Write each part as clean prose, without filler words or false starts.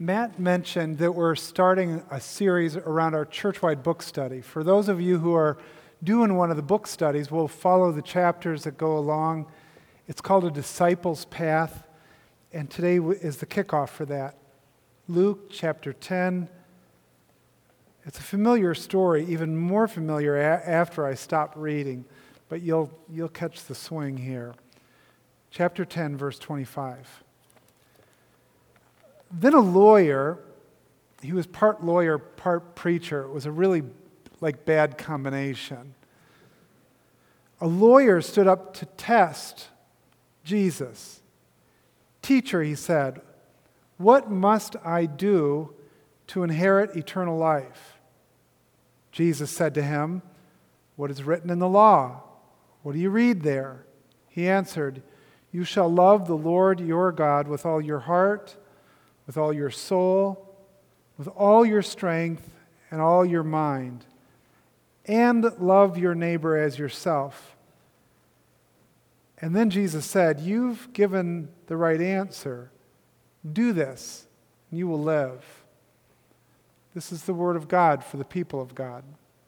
Matt mentioned that we're starting a series around our church-wide book study. For those of you who are doing one of the book studies, we'll follow the chapters that go along. It's called A Disciple's Path, and today is the kickoff for that. Luke chapter 10. It's a familiar story, even more familiar after I stop reading, but you'll catch the swing here. Chapter 10, verse 25. Then a lawyer, he was part lawyer, part preacher. It was a really bad combination. A lawyer stood up to test Jesus. "Teacher," he said, "what must I do to inherit eternal life?" Jesus said to him, "What is written in the law? What do you read there?" He answered, "You shall love the Lord your God with all your heart, with all your soul, with all your strength, and all your mind, and love your neighbor as yourself." And then Jesus said, "You've given the right answer. Do this, and you will live." This is the word of God for the people of God.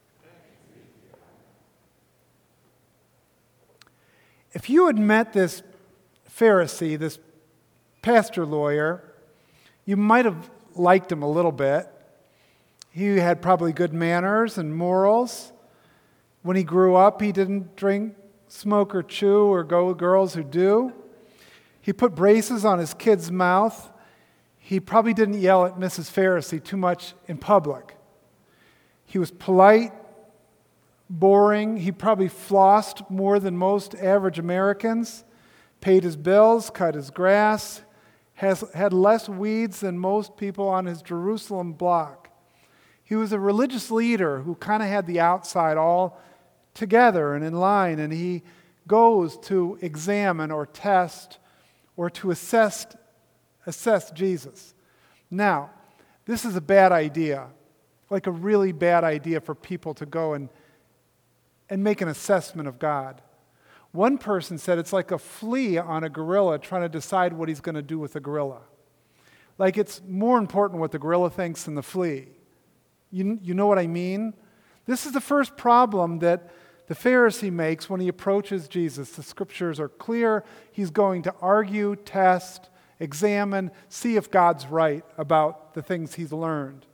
If you had met this Pharisee, this pastor lawyer, you might have liked him a little bit. He had probably good manners and morals. When he grew up, he didn't drink, smoke, or chew, or go with girls who do. He put braces on his kid's mouth. He probably didn't yell at Mrs. Pharisee too much in public. He was polite, boring. He probably flossed more than most average Americans, paid his bills, cut his grass, had less weeds than most people on his Jerusalem block. He was a religious leader who kind of had the outside all together and in line, and he goes to examine or test or to assess Jesus. Now, this is a bad idea, like a really bad idea for people to go and make an assessment of God. One person said it's like a flea on a gorilla trying to decide what he's going to do with the gorilla. Like it's more important what the gorilla thinks than the flea. You know what I mean? This is the first problem that the Pharisee makes when he approaches Jesus. The scriptures are clear. He's going to argue, test, examine, see if God's right about the things he's learned.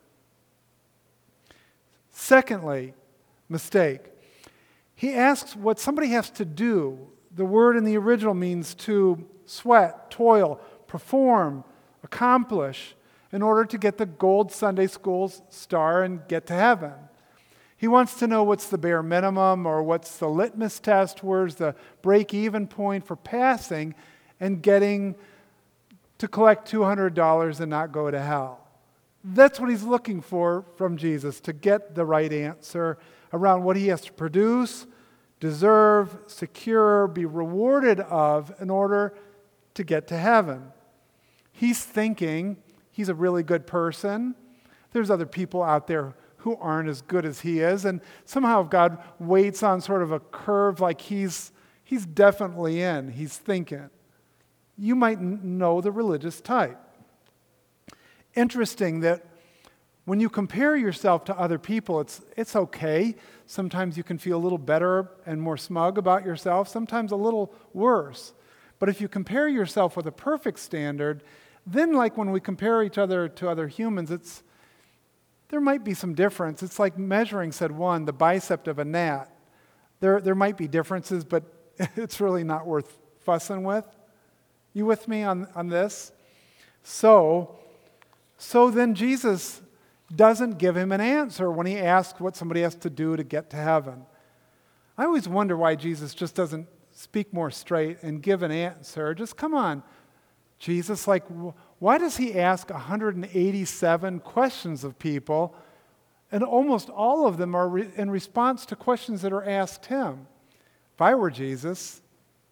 Secondly, mistake. He asks what somebody has to do. The word in the original means to sweat, toil, perform, accomplish in order to get the gold Sunday school star and get to heaven. He wants to know what's the bare minimum or what's the litmus test, where's the break-even point for passing and getting to collect $200 and not go to hell. That's what he's looking for from Jesus, to get the right answer around what he has to produce, deserve, secure, be rewarded of in order to get to heaven. He's thinking he's a really good person. There's other people out there who aren't as good as he is, and somehow God waits on sort of a curve like he's definitely in. He's thinking. You might know the religious type. Interesting that when you compare yourself to other people, it's okay. Sometimes you can feel a little better and more smug about yourself, sometimes a little worse. But if you compare yourself with a perfect standard, then like when we compare each other to other humans, there might be some difference. It's like measuring, said one, the bicep of a gnat. There might be differences, but it's really not worth fussing with. You with me on this? So then Jesus doesn't give him an answer when he asks what somebody has to do to get to heaven. I always wonder why Jesus just doesn't speak more straight and give an answer. Just come on, Jesus. Like, why does he ask 187 questions of people, and almost all of them are in response to questions that are asked him? If I were Jesus,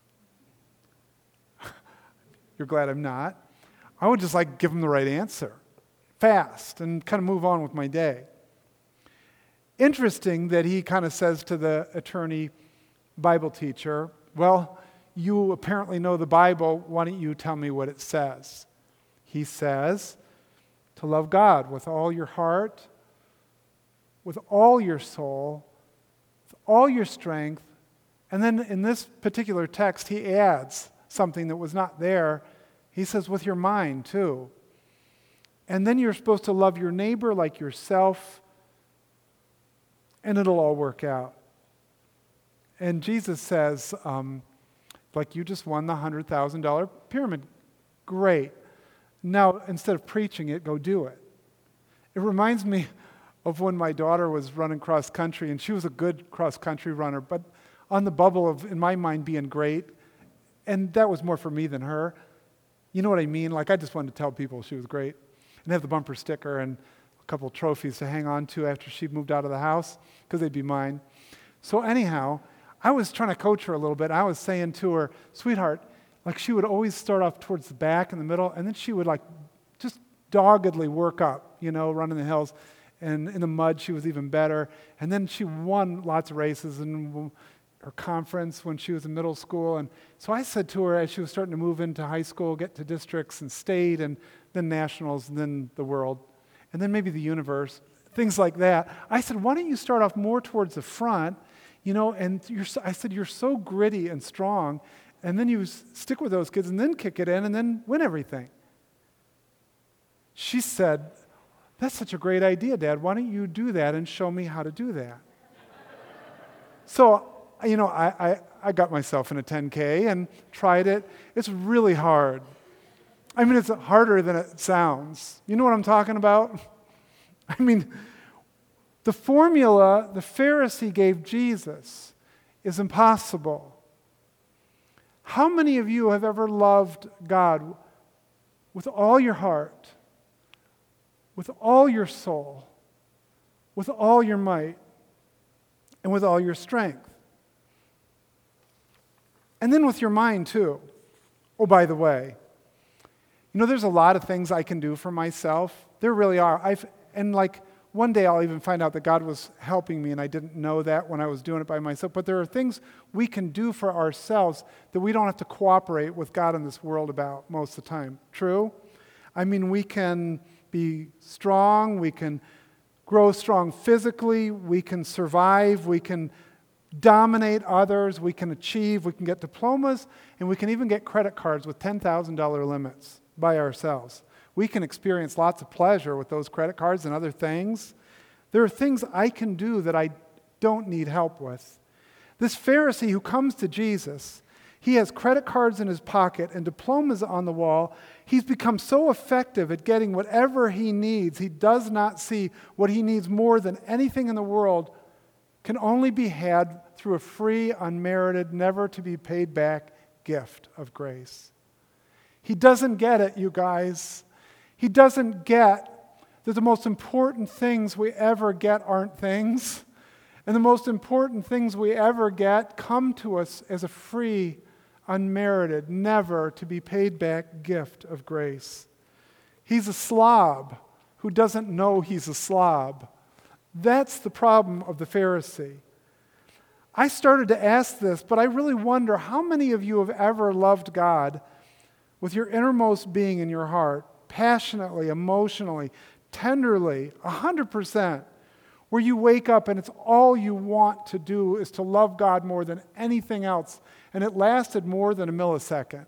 you're glad I'm not, I would just give him the right answer fast and kind of move on with my day. Interesting that he kind of says to the attorney Bible teacher, well, you apparently know the Bible, why don't you tell me what it says? He says, to love God with all your heart, with all your soul, with all your strength. And then in this particular text, he adds something that was not there. He says, with your mind too. And then you're supposed to love your neighbor like yourself, and it'll all work out. And Jesus says, like you just won the $100,000 pyramid. Great. Now, instead of preaching it, go do it. It reminds me of when my daughter was running cross country, and she was a good cross country runner, but on the bubble of, in my mind, being great, and that was more for me than her. You know what I mean? Like, I just wanted to tell people she was great and have the bumper sticker and a couple trophies to hang on to after she moved out of the house, because they'd be mine. So anyhow, I was trying to coach her a little bit. I was saying to her, sweetheart, like she would always start off towards the back and the middle, and then she would like just doggedly work up, running the hills. And in the mud, she was even better. And then she won lots of races in her conference when she was in middle school. And so I said to her, as she was starting to move into high school, get to districts and state, and then nationals, and then the world, and then maybe the universe, things like that. I said, why don't you start off more towards the front, and I said, you're so gritty and strong, and then you stick with those kids and then kick it in and then win everything. She said, that's such a great idea, Dad. Why don't you do that and show me how to do that? So, I got myself in a 10K and tried it. It's really hard. I mean, it's harder than it sounds. You know what I'm talking about? I mean, the formula the Pharisee gave Jesus is impossible. How many of you have ever loved God with all your heart, with all your soul, with all your might, and with all your strength? And then with your mind too. Oh, by the way, there's a lot of things I can do for myself. There really are. One day I'll even find out that God was helping me, and I didn't know that when I was doing it by myself. But there are things we can do for ourselves that we don't have to cooperate with God in this world about most of the time. True? I mean, we can be strong, we can grow strong physically, we can survive, we can dominate others, we can achieve, we can get diplomas, and we can even get credit cards with $10,000 limits by ourselves. We can experience lots of pleasure with those credit cards and other things. There are things I can do that I don't need help with. This Pharisee who comes to Jesus, he has credit cards in his pocket and diplomas on the wall. He's become so effective at getting whatever he needs. He does not see what he needs more than anything in the world can only be had through a free, unmerited, never to be paid back gift of grace. He doesn't get it, you guys. He doesn't get that the most important things we ever get aren't things, and the most important things we ever get come to us as a free, unmerited, never to be paid back gift of grace. He's a slob who doesn't know he's a slob. That's the problem of the Pharisee. I started to ask this, but I really wonder how many of you have ever loved God with your innermost being in your heart, passionately, emotionally, tenderly, 100%, where you wake up and it's all you want to do is to love God more than anything else, and it lasted more than a millisecond.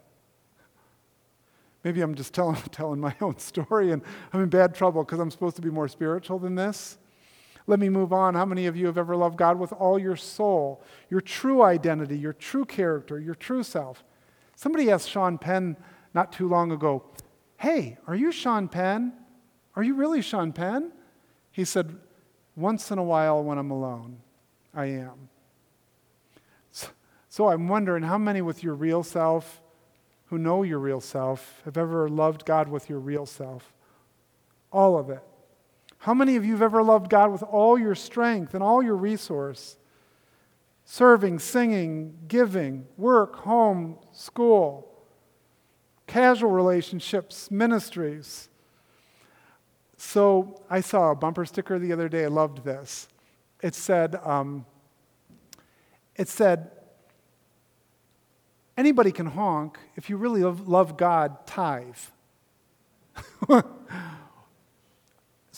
Maybe I'm just telling my own story, and I'm in bad trouble because I'm supposed to be more spiritual than this. Let me move on. How many of you have ever loved God with all your soul, your true identity, your true character, your true self? Somebody asked Sean Penn not too long ago, "Hey, are you Sean Penn? Are you really Sean Penn?" He said, "Once in a while when I'm alone, I am." So I'm wondering how many with your real self, who know your real self, have ever loved God with your real self? All of it. How many of you have ever loved God with all your strength and all your resource? Serving, singing, giving, work, home, school, casual relationships, ministries. So I saw a bumper sticker the other day. I loved this. It said, anybody can honk. If you really love God, tithe.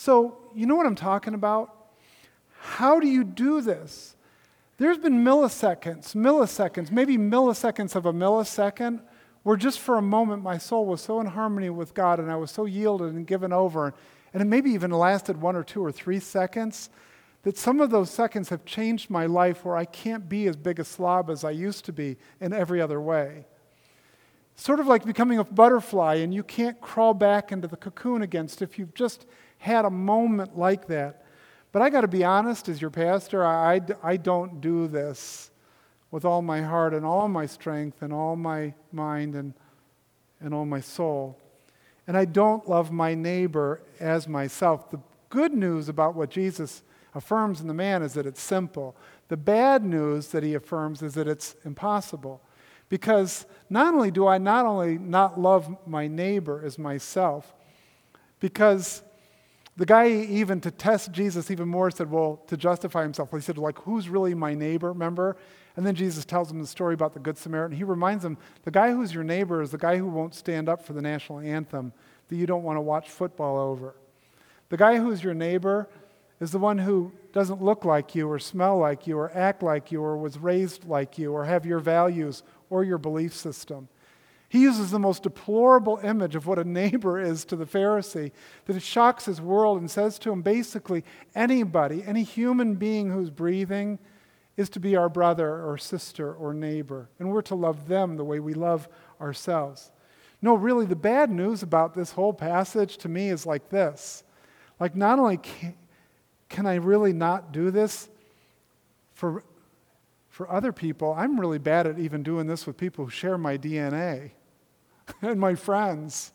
So, you know what I'm talking about? How do you do this? There's been milliseconds, maybe milliseconds of a millisecond, where just for a moment my soul was so in harmony with God and I was so yielded and given over, and it maybe even lasted 1 or 2 or 3 seconds, that some of those seconds have changed my life where I can't be as big a slob as I used to be in every other way. Sort of like becoming a butterfly and you can't crawl back into the cocoon again if you've just had a moment like that. But I got to be honest, as your pastor, I don't do this with all my heart and all my strength and all my mind and all my soul. And I don't love my neighbor as myself. The good news about what Jesus affirms in the man is that it's simple. The bad news that he affirms is that it's impossible. Because not only do I not love my neighbor as myself, because the guy, even to test Jesus even more, said, well, to justify himself, he said, like, who's really my neighbor, remember? And then Jesus tells him the story about the Good Samaritan. He reminds him, the guy who's your neighbor is the guy who won't stand up for the national anthem that you don't want to watch football over. The guy who's your neighbor is the one who doesn't look like you or smell like you or act like you or was raised like you or have your values or your belief system. He uses the most deplorable image of what a neighbor is to the Pharisee, that it shocks his world and says to him, basically, anybody, any human being who's breathing is to be our brother or sister or neighbor, and we're to love them the way we love ourselves. No, really, the bad news about this whole passage to me is like this. Like, not only can I really not do this for other people, I'm really bad at even doing this with people who share my DNA and my friends.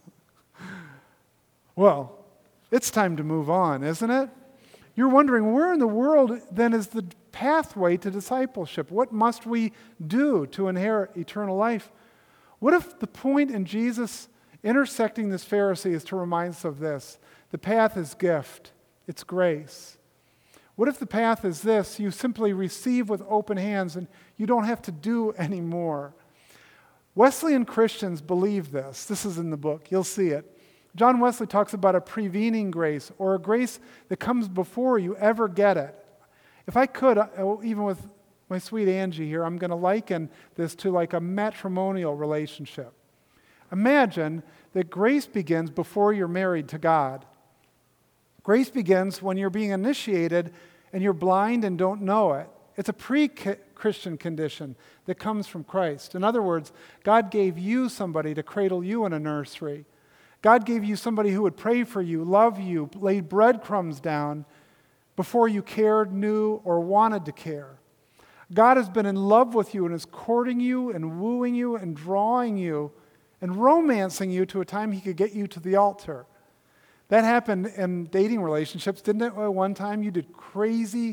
Well, it's time to move on, isn't it? You're wondering, where in the world then is the pathway to discipleship? What must we do to inherit eternal life? What if the point in Jesus intersecting this Pharisee is to remind us of this? The path is gift. It's grace. What if the path is this? You simply receive with open hands and you don't have to do any more. Wesleyan Christians believe this. This is in the book. You'll see it. John Wesley talks about a prevening grace, or a grace that comes before you ever get it. If I could, even with my sweet Angie here, I'm going to liken this to like a matrimonial relationship. Imagine that grace begins before you're married to God. Grace begins when you're being initiated and you're blind and don't know it. It's a pre-Christian condition that comes from Christ. In other words, God gave you somebody to cradle you in a nursery. God gave you somebody who would pray for you, love you, lay breadcrumbs down before you cared, knew, or wanted to care. God has been in love with you and is courting you and wooing you and drawing you and romancing you to a time he could get you to the altar. That happened in dating relationships, didn't it? One time you did crazy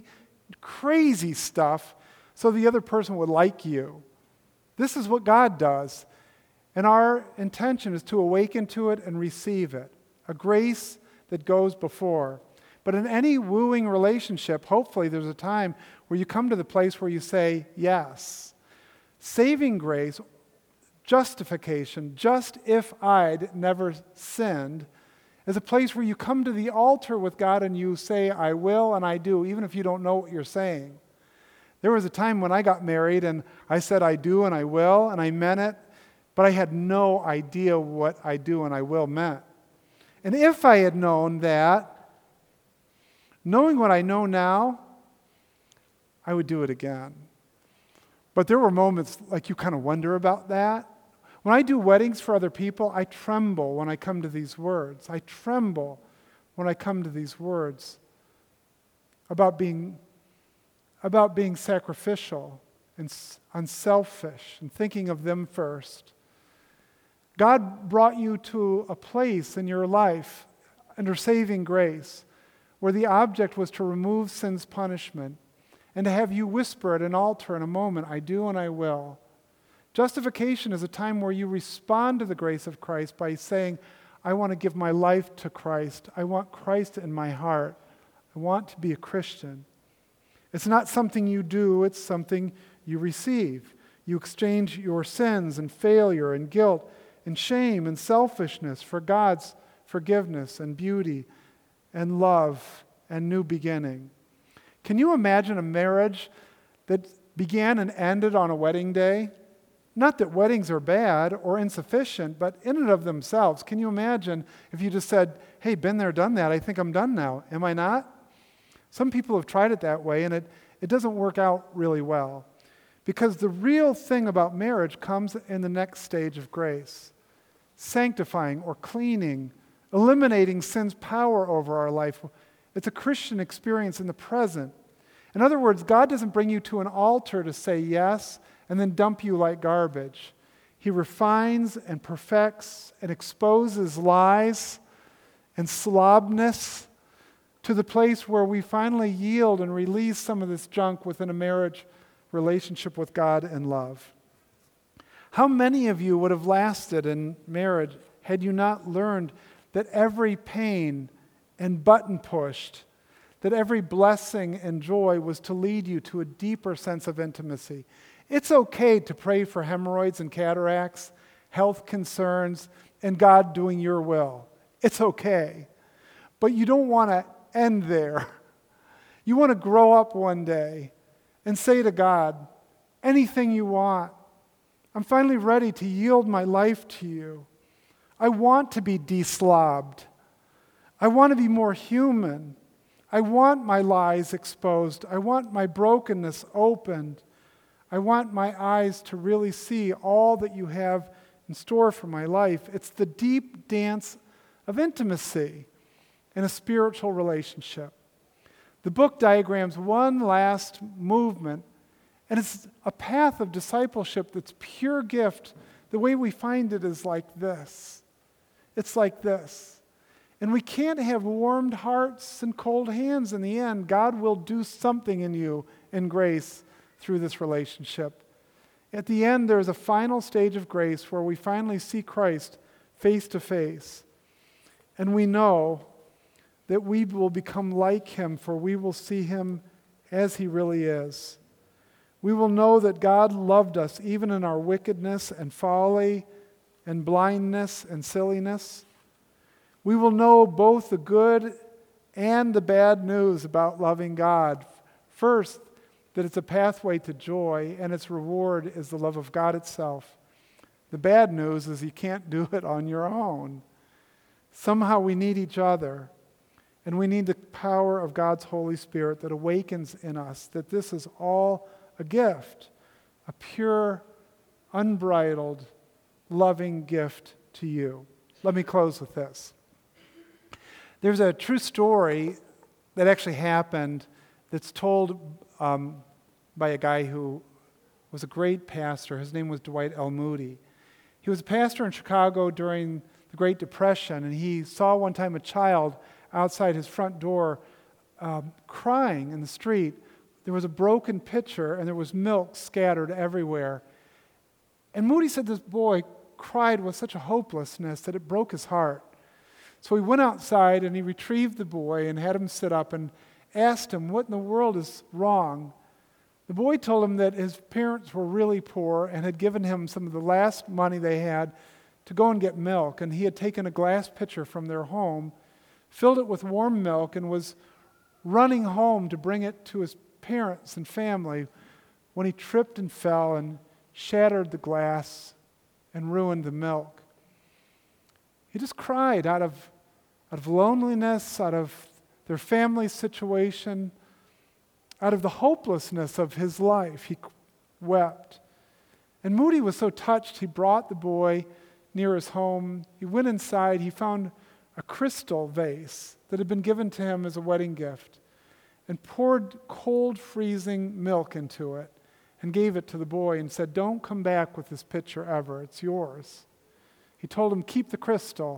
stuff so the other person would like you. This is what God does. And our intention is to awaken to it and receive it, a grace that goes before. But in any wooing relationship, hopefully there's a time where you come to the place where you say yes. Saving grace, justification, just if I'd never sinned, is a place where you come to the altar with God and you say, I will and I do, even if you don't know what you're saying. There was a time when I got married and I said I do and I will, and I meant it, but I had no idea what I do and I will meant. And if I had known that, knowing what I know now, I would do it again. But there were moments like you kind of wonder about that. When I do weddings for other people, I tremble when I come to these words. I tremble when I come to these words about being sacrificial and unselfish and thinking of them first. God brought you to a place in your life under saving grace where the object was to remove sin's punishment and to have you whisper at an altar in a moment, I do and I will. Justification is a time where you respond to the grace of Christ by saying, I want to give my life to Christ. I want Christ in my heart. I want to be a Christian. It's not something you do, it's something you receive. You exchange your sins and failure and guilt and shame and selfishness for God's forgiveness and beauty and love and new beginning. Can you imagine a marriage that began and ended on a wedding day? Not that weddings are bad or insufficient, but in and of themselves, can you imagine if you just said, hey, been there, done that, I think I'm done now. Am I not? Some people have tried it that way, and it doesn't work out really well. Because the real thing about marriage comes in the next stage of grace. Sanctifying or cleaning, eliminating sin's power over our life. It's a Christian experience in the present. In other words, God doesn't bring you to an altar to say yes and then dump you like garbage. He refines and perfects and exposes lies and slobness to the place where we finally yield and release some of this junk within a marriage relationship with God and love. How many of you would have lasted in marriage had you not learned that every pain and button pushed, that every blessing and joy was to lead you to a deeper sense of intimacy? It's okay to pray for hemorrhoids and cataracts, health concerns, and God doing your will. It's okay. But you don't want to end there. You want to grow up one day and say to God, anything you want. I'm finally ready to yield my life to you. I want to be deslobbed. I want to be more human. I want my lies exposed. I want my brokenness opened. I want my eyes to really see all that you have in store for my life. It's the deep dance of intimacy in a spiritual relationship. The book diagrams one last movement, and it's a path of discipleship that's pure gift. The way we find it is like this. It's like this. And we can't have warmed hearts and cold hands in the end. God will do something in you in grace through this relationship. At the end, there's a final stage of grace where we finally see Christ face to face. And we know that we will become like him, for we will see him as he really is. We will know that God loved us even in our wickedness and folly and blindness and silliness. We will know both the good and the bad news about loving God. First, that it's a pathway to joy, and its reward is the love of God itself. The bad news is you can't do it on your own. Somehow we need each other, and we need the power of God's Holy Spirit that awakens in us that this is all a gift, a pure, unbridled, loving gift to you. Let me close with this. There's a true story that actually happened that's told by a guy who was a great pastor. His name was Dwight L. Moody. He was a pastor in Chicago during the Great Depression, and he saw one time a child outside his front door crying in the street. There was a broken pitcher, and there was milk scattered everywhere. And Moody said this boy cried with such a hopelessness that it broke his heart. So he went outside, and he retrieved the boy and had him sit up and asked him, what in the world is wrong? The boy told him that his parents were really poor and had given him some of the last money they had to go and get milk. And he had taken a glass pitcher from their home, filled it with warm milk, and was running home to bring it to his parents and family when he tripped and fell and shattered the glass and ruined the milk. He just cried out of loneliness, out of their family situation, out of the hopelessness of his life. He wept. And Moody was so touched, he brought the boy near his home. He went inside. He found a crystal vase that had been given to him as a wedding gift and poured cold, freezing milk into it and gave it to the boy and said, don't come back with this pitcher ever. It's yours. He told him, keep the crystal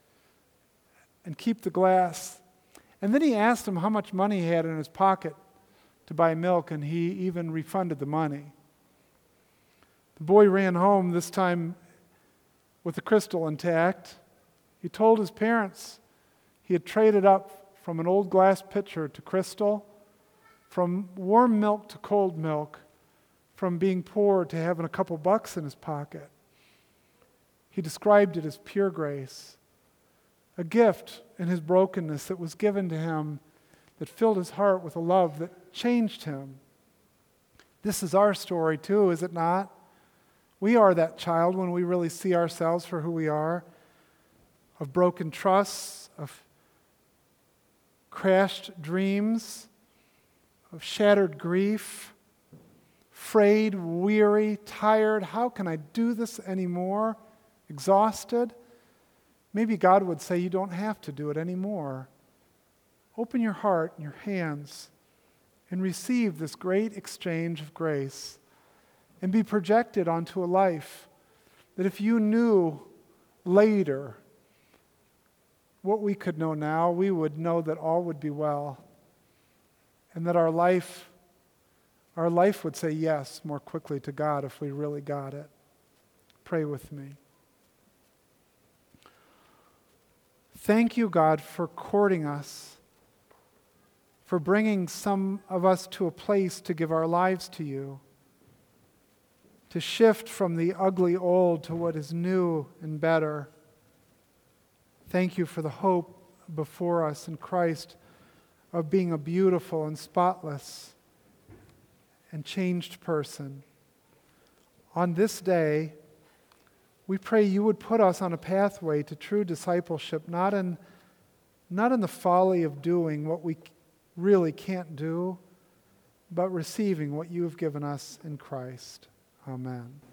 and keep the glass. And then he asked him how much money he had in his pocket to buy milk, and he even refunded the money. The boy ran home, this time with the crystal intact. He told his parents he had traded up from an old glass pitcher to crystal, from warm milk to cold milk, from being poor to having a couple bucks in his pocket. He described it as pure grace, a gift in his brokenness that was given to him that filled his heart with a love that changed him. This is our story too, is it not? We are that child when we really see ourselves for who we are, of broken trusts, of crashed dreams, of shattered grief, frayed, weary, tired. How can I do this anymore? Exhausted. Maybe God would say you don't have to do it anymore. Open your heart and your hands and receive this great exchange of grace and be projected onto a life that if you knew later what we could know now, we would know that all would be well and that our life would say yes more quickly to God if we really got it. Pray with me. Thank you, God, for courting us, for bringing some of us to a place to give our lives to you, to shift from the ugly old to what is new and better. Thank you for the hope before us in Christ of being a beautiful and spotless and changed person. On this day, we pray you would put us on a pathway to true discipleship, not in the folly of doing what we really can't do, but receiving what you have given us in Christ. Amen.